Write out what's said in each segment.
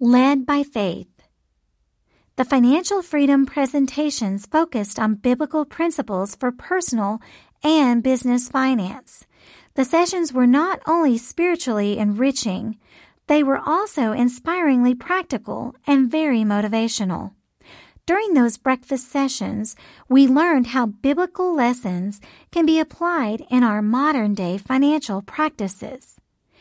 Led by Faith. The financial freedom presentations focused on biblical principles for personal and business finance. The sessions were not only spiritually enriching, they were also inspiringly practical and very motivational. During those breakfast sessions, we learned how biblical lessons can be applied in our modern-day financial practices.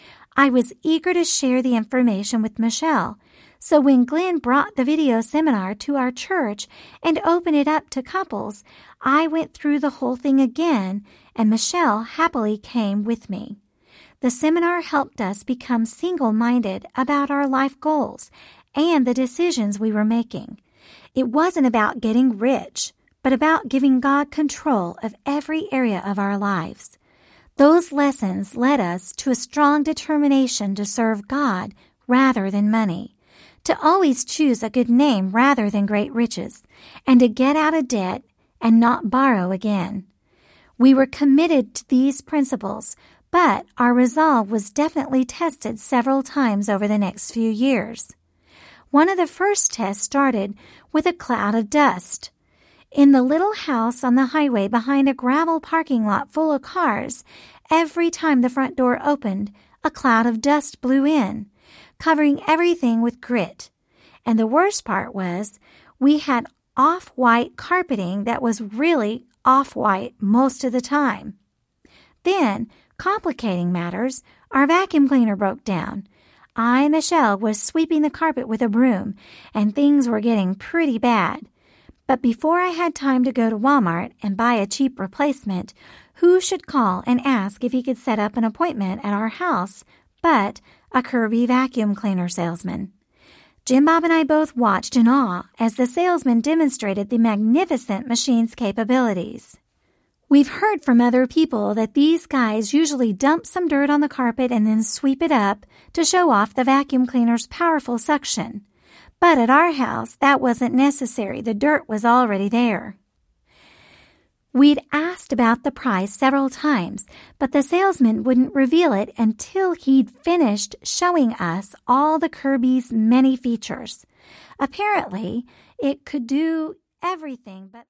I was eager to share the information with Michelle, so when Glenn brought the video seminar to our church and opened it up to couples, I went through the whole thing again, and Michelle happily came with me. The seminar helped us become single-minded about our life goals and the decisions we were making. It wasn't about getting rich, but about giving God control of every area of our lives. Those lessons led us to a strong determination to serve God rather than money, to always choose a good name rather than great riches, and to get out of debt and not borrow again. We were committed to these principles, but our resolve was definitely tested several times over the next few years. One of the first tests started with a cloud of dust. In the little house on the highway behind a gravel parking lot full of cars, every time the front door opened, a cloud of dust blew in, covering everything with grit. And the worst part was, we had off-white carpeting that was really off-white most of the time. Then, complicating matters, our vacuum cleaner broke down. Michelle, was sweeping the carpet with a broom, and things were getting pretty bad. But before I had time to go to Walmart and buy a cheap replacement, who should call and ask if he could set up an appointment at our house but a Kirby vacuum cleaner salesman? Jim Bob and I both watched in awe as the salesman demonstrated the magnificent machine's capabilities. We've heard from other people that these guys usually dump some dirt on the carpet and then sweep it up to show off the vacuum cleaner's powerful suction. But at our house, that wasn't necessary. The dirt was already there. We'd asked about the price several times, but the salesman wouldn't reveal it until he'd finished showing us all the Kirby's many features. Apparently, it could do everything but